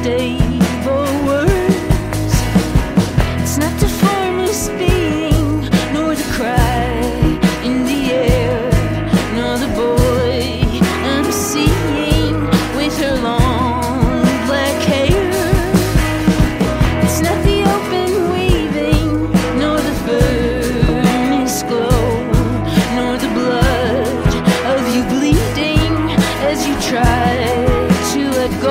stable words. It's not the formless being, nor the cry in the air, nor the boy I'm seeing with her long black hair. It's not the open weaving, nor the furnace glow, nor the blood of you bleeding as you try to let go.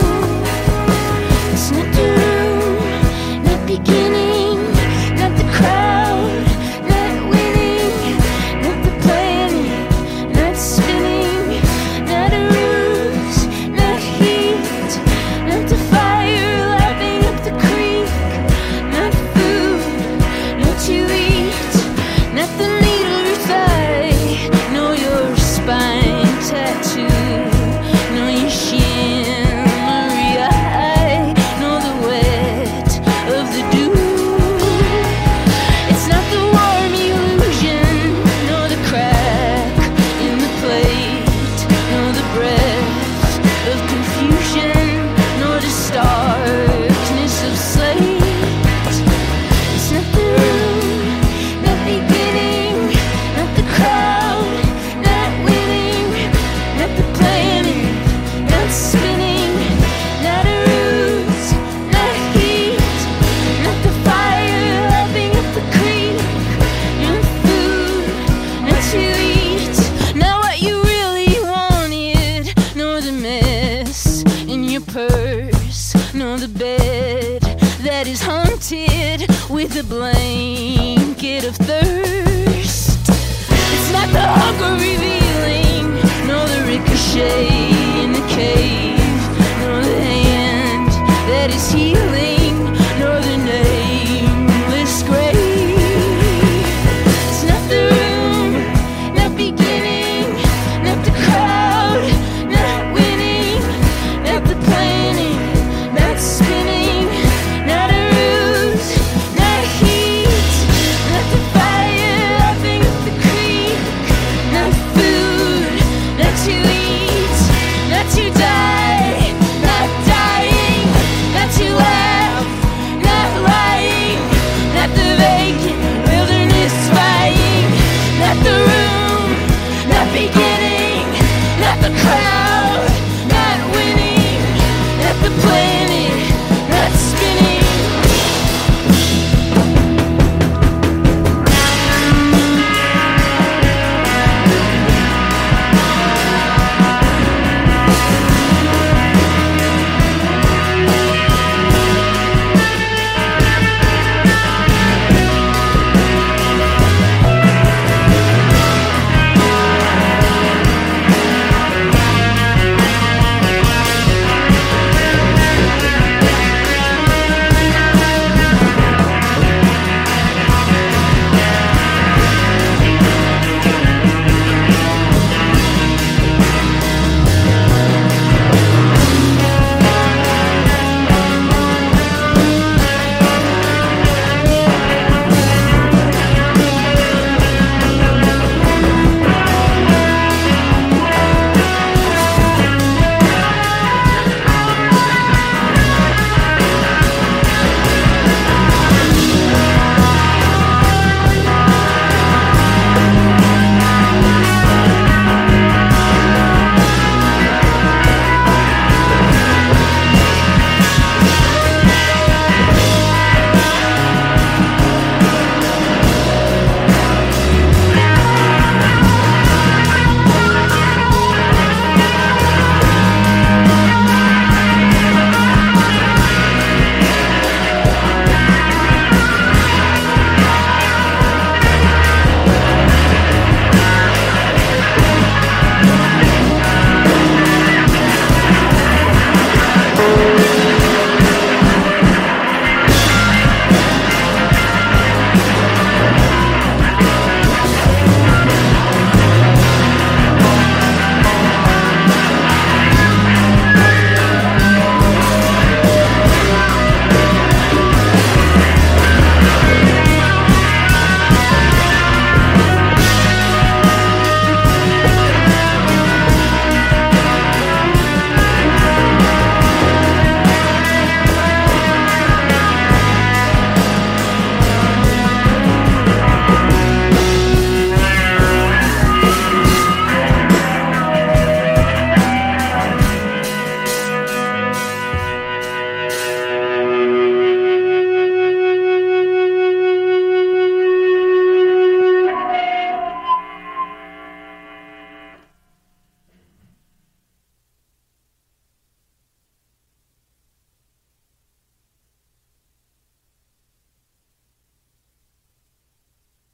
It's not the room, not beginning, not the crowd, not winning, not the planning, not spinning, not a ruse, not heat, not the fire lapping up the creek, not food, not to eat, not the needle your thigh, nor your spine tattoo, nor your shimmery eye, nor the wet of the dew. It's not the warm illusion, nor the crack in the plate, nor the breath of confusion, nor the starkness of slate. It's not the room, not beginning, not the crowd, not winning, not the planning, not spinning, not a ruse, not heat, not the fire lapping up the creek, not food, not to eat, not what you really wanted, nor the mess in your purse, nor the bed that is haunted with a blanket of thirst. It's not the hunger revealing, nor the ricochet in the cave,